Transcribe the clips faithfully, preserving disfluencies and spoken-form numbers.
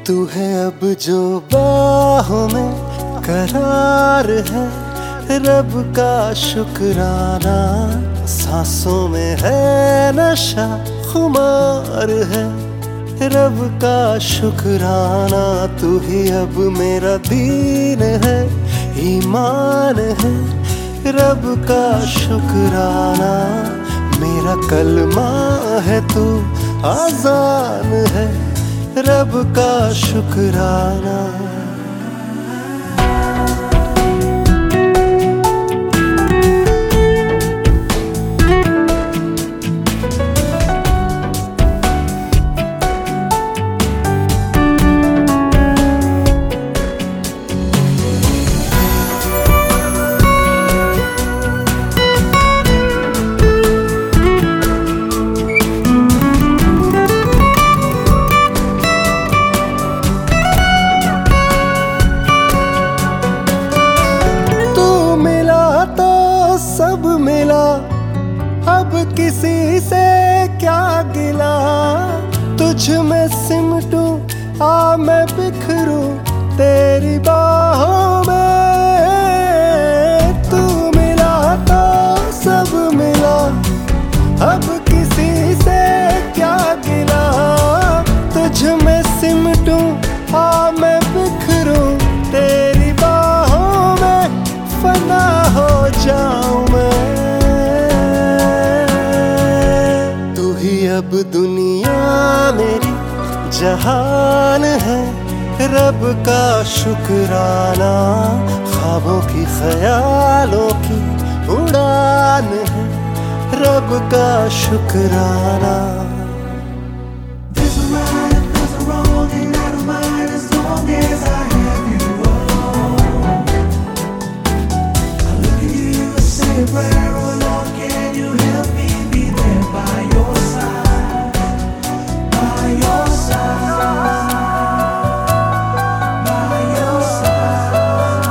तू है अब जो बाहों में करार है, रब का शुक्राना। सांसों में है नशा खुमार है, रब का शुक्राना। तू ही अब मेरा दीन है, ईमान है, रब का शुक्राना। मेरा कलमा है तू आजान है, रब का शुक्राना। सब मिला अब किसी से क्या गिला, तुझ में सिमटूं आ मैं बिखरूं तेरी बाहों में। तू मिला तो सब मिला, अब किसी से क्या गिला, तुझ में सिमटूं आ मैं बिखरूं तेरी बाहों में। फना हो जाऊं मैं, तू ही अब दुनिया मेरी जहान है, रब का शुक्राना। ख्वाबों की ख्यालों की उड़ान है, रब का शुक्राना। Where, oh Lord, can you help me be there by your side, by your side, by your side.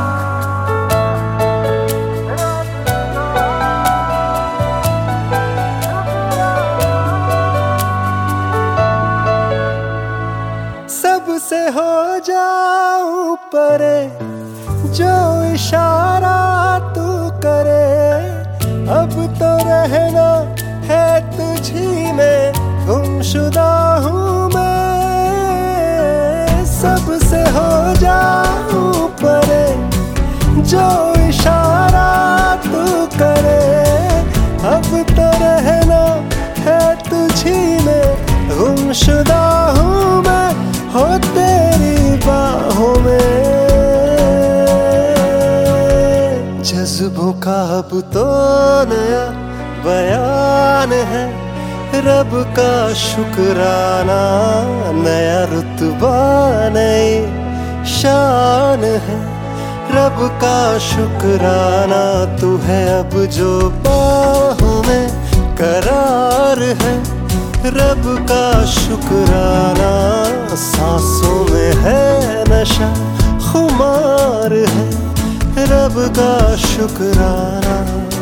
सबसे हो जाऊं परे, जो इशारा तू करे। अब तो रहना है तुझी में, गुमशुदा हूँ मैं। सबसे हो जाऊं परे, जो इशारा तू करे। अब तो रहना है तुझी में, गुमशुदा हूँ मैं, हो तेरी बाहों में। जज्बों का अब तो नया बयान है, रब का शुक्राना। नया रुतबा नई शान है, रब का शुक्राना। तू है अब जो बाहों में करार है, रब का शुक्राना। सांसों में है नशा खुमार है, रब का शुक्राना।